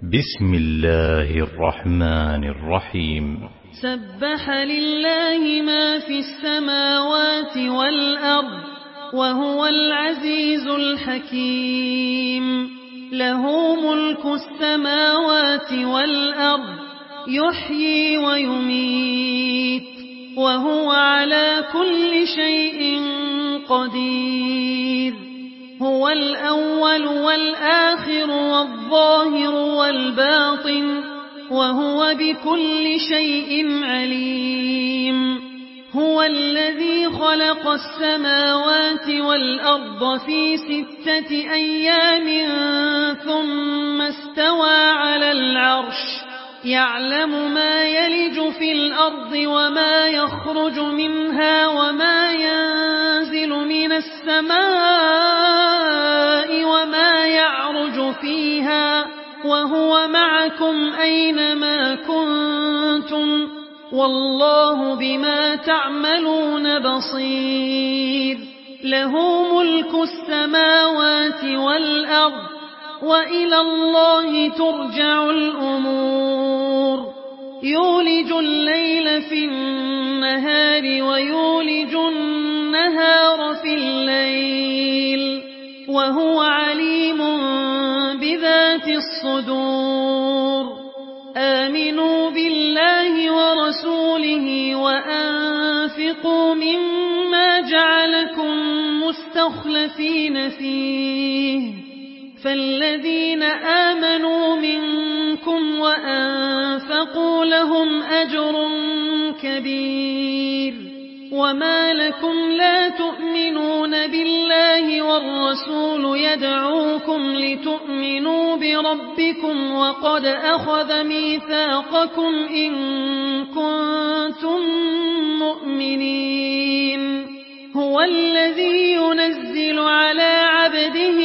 بسم الله الرحمن الرحيم. سبح لله ما في السماوات والأرض وهو العزيز الحكيم. له ملك السماوات والأرض يحيي ويميت وهو على كل شيء قدير. هو الأول والآخر والظاهر والباطن وهو بكل شيء عليم. هو الذي خلق السماوات والأرض في 6 أيام ثم استوى على العرش يعلم ما يلج في الأرض وما يخرج منها وما ينزل من السماء وما يعرج فيها وهو معكم أينما كنتم والله بما تعملون بصير. له ملك السماوات والأرض وإلى الله ترجع الأمور. يولج الليل في النهار ويولج النهار في الليل وهو عليم بذات الصدور. آمنوا بالله ورسوله وأنفقوا مما جعلكم مستخلفين فيه فالذين آمنوا منكم وأنفقوا لهم أجر كبير. وما لكم لا تؤمنون بالله والرسول يدعوكم لتؤمنوا بربكم وقد أخذ ميثاقكم إن كنتم مؤمنين. هو الذي ينزل على عبده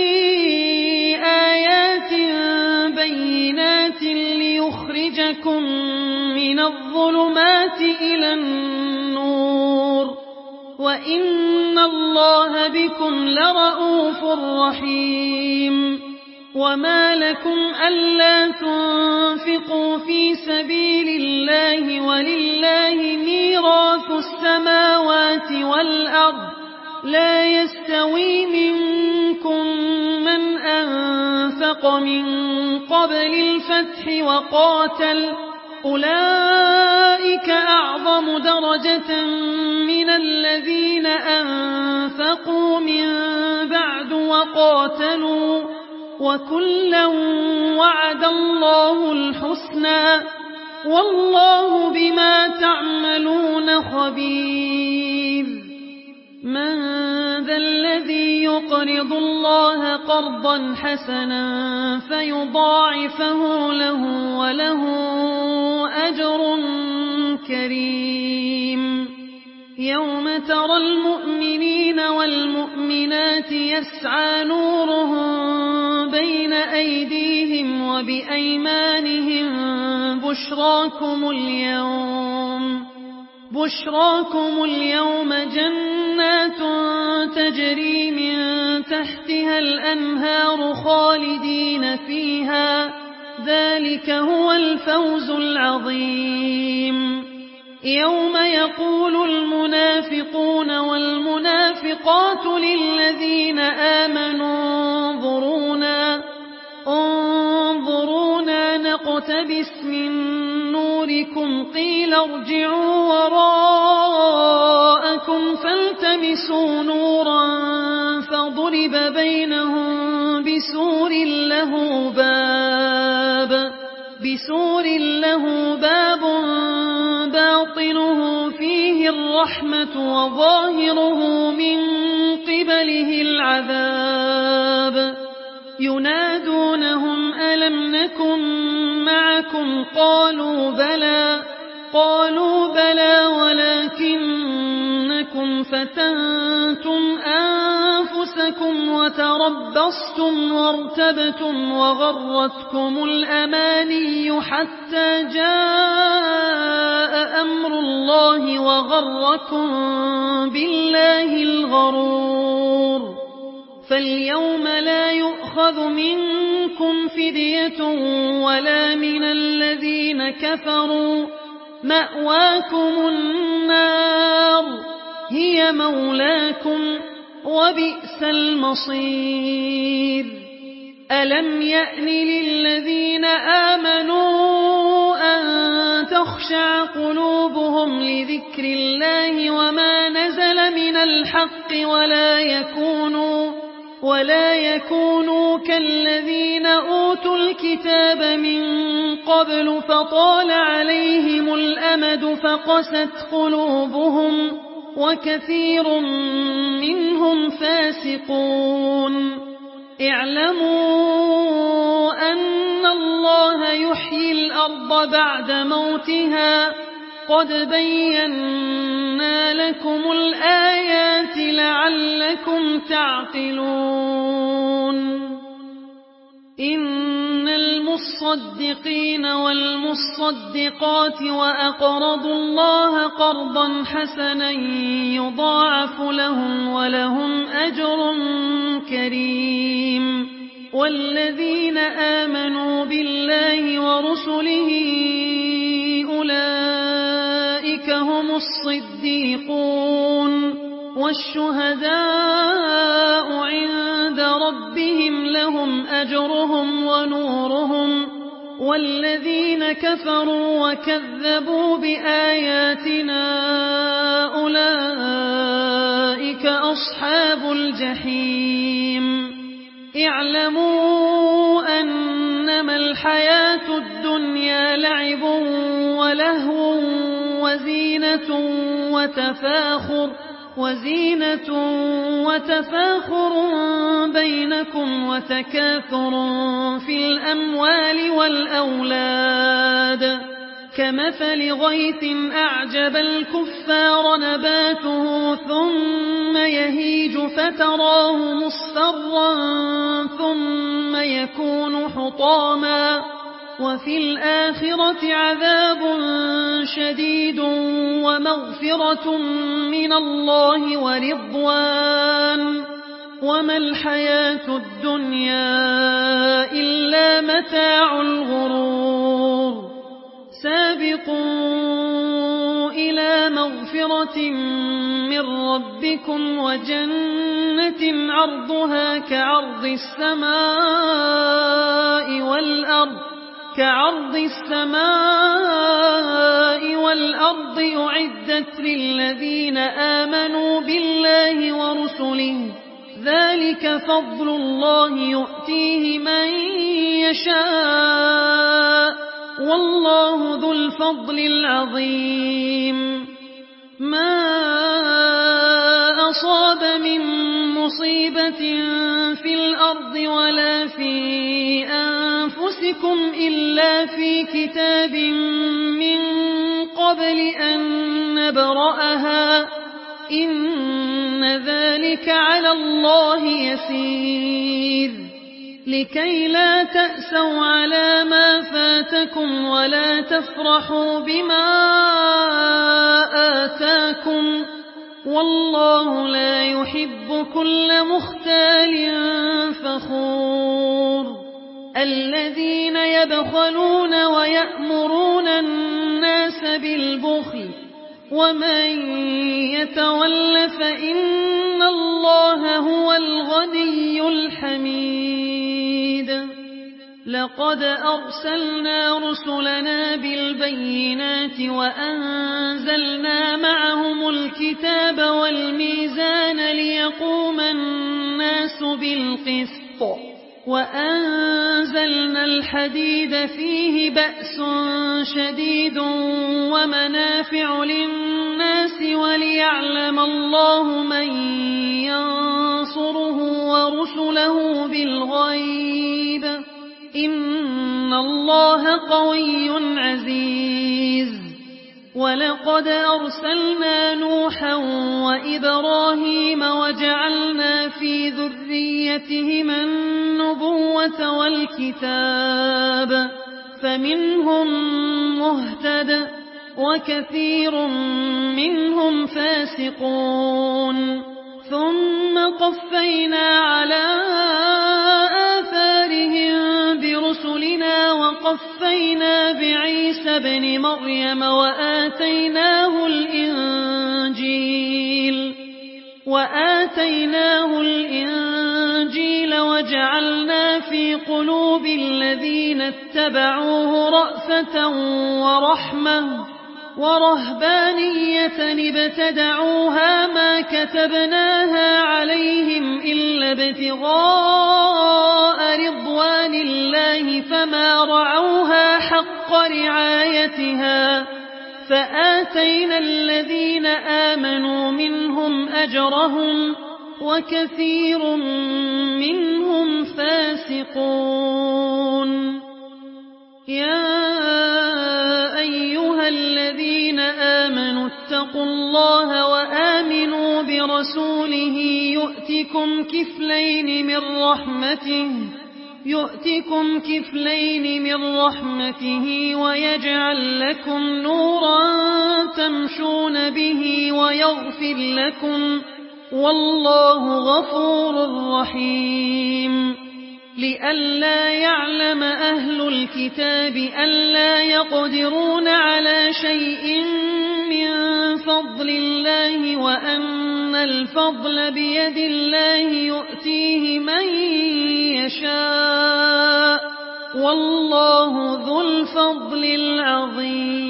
آيات بينات ليخرجكم من الظلمات إلى النور وإن الله بكم لرءوف رحيم. وما لكم ألا تنفقوا في سبيل الله ولله ميراث السماوات والأرض لا يستوي منكم من أنفق من قبل الفتح وقاتل أولئك أعظم درجة من الذين أنفقوا من بعد وقاتلوا وكلا وعد الله الحسنى والله بما تعملون خبير. من ذا الذي يقرض الله قرضا حسنا فيضاعفه له وله أجر كريم. يوم ترى المؤمنين والمؤمنات يسعى نورهم بين أيديهم وبأيمانهم بشراكم اليوم جنات تجري من تحتها الأنهار خالدين فيها ذلك هو الفوز العظيم. يوم يقول المنافقون والمنافقات للذين آمنوا انظرونا نقتبس من نوركم قيل ارجعوا وراءكم فالتمسوا نورا فضرب بينهم بسور له باب باطنه فيه الرحمة وظاهره من قبله العذاب. ينادونهم ألم نكن معكم قالوا بلى ولكنكم فتنتم أنفسكم وتربصتم وارتبتم وغرتكم الأماني حتى جاء أمر الله وغركم بالله الغرور. فاليوم لا يؤخذ منكم فدية ولا من الذين كفروا، مأواكم النار هي مولاكم وبئس المصير. ألم يأن للذين آمنوا أن تخشع قلوبهم لذكر الله وما نزل من الحق ولا يكونوا كالذين أوتوا الكتاب من قبل فطال عليهم الأمد فقست قلوبهم وكثير منهم فاسقون. اعلموا أن الله يحيي الأرض بعد موتها قد بينا لكم الآيات لعلكم تعقلون. إن المصدقين والمصدقات وأقرضوا الله قرضا حسنا يضاعف لهم ولهم أجر كريم. والذين آمنوا بالله ورسله أولئك هم الصديقون والشهداء عند ربهم لهم أجرهم ونورهم. والذين كفروا وكذبوا بآياتنا أولئك أصحاب الجحيم. اعلموا أنما الحياة الدنيا لعب ولهو وزينة وتفاخر بينكم وتكاثر في الأموال والأولاد كمثل غيث أعجب الكفار نباته ثم يهيج فتراه مصفرا ثم يكون حطاما وفي الآخرة عذاب شديد ومغفرة من الله ورضوان وما الحياة الدنيا إلا متاع الغرور. سابقوا إلى مغفرة من ربكم وجنة عرضها كعرض السماء والأرض أعدت للذين آمنوا بالله ورسله ذلك فضل الله يؤتيه من يشاء والله ذو الفضل العظيم. ما أصاب من مصيبة في الأرض ولا في أنفسكم إلا في كتاب من قبل أن نبرأها إن ذلك على الله يسير. لكي لا تأسوا على ما فاتكم ولا تفرحوا بما آتاكم والله لا يحب كل مختال فخور. الذين يبخلون ويأمرون الناس بالبخل ومن يتول فإن الله هو الغني الحميد. لقد أرسلنا رسلنا بالبينات وأنزلنا معهم الكتاب والميزان ليقوم الناس بالقسط وأنزلنا الحديد فيه بأس شديد ومنافع للناس وليعلم الله من ينصره ورسله بالغيب إن الله قوي عزيز. ولقد أرسلنا نوحا وإبراهيم وجعلنا في ذريتهما النبوة والكتاب فمنهم مهتد وكثير منهم فاسقون. ثم قفينا على آثارهم برسلنا وقفينا بعيسى ابن مريم وآتيناه الإنجيل وجعلنا في قلوب الذين اتبعوه رأفة ورحمة ورهبانية ابتدعوها ما كتبناها عليهم إلا ابتغاء رضوان الله فما رعوها حق رعايتها فآتينا الذين آمنوا منهم أجرهم وكثير منهم فاسقون. يا أيها الذين آمنوا اتقوا الله وآمنوا برسوله يؤتكم كفلين من رحمته ويجعل لكم نورا تمشون به ويغفر لكم والله غفور رحيم. لئلا يعلم أهل الكتاب ألا يقدرون على شيء من فضل الله وأن الفضل بيد الله يؤتيه من يشاء والله ذو الفضل العظيم.